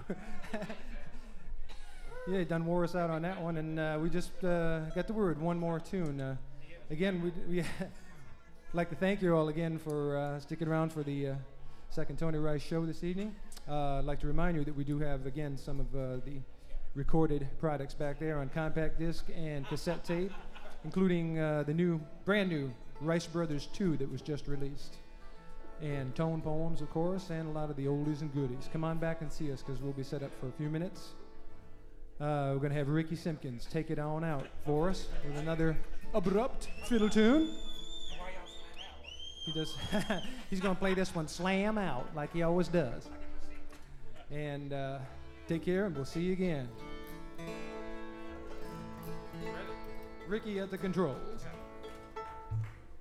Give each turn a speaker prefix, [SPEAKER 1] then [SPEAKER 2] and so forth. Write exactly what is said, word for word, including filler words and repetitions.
[SPEAKER 1] Yeah, he done wore us out on that one, and uh, we just uh, got the word, one more tune. Uh, again, we we like to thank you all again for uh, sticking around for the uh, second Tony Rice show this evening. Uh, I'd like to remind you that we do have, again, some of uh, the recorded products back there on compact disc and cassette tape, including uh, the new, brand new Rice Brothers two that was just released. And tone poems, of course, and a lot of the oldies and goodies. Come on back and see us, because we'll be set up for a few minutes. Uh, we're going to have Ricky Simpkins take it on out for us with another abrupt fiddle tune. He does. He's going to play this one slam out like he always does. And uh, take care, and we'll see you again. Ricky at the controls.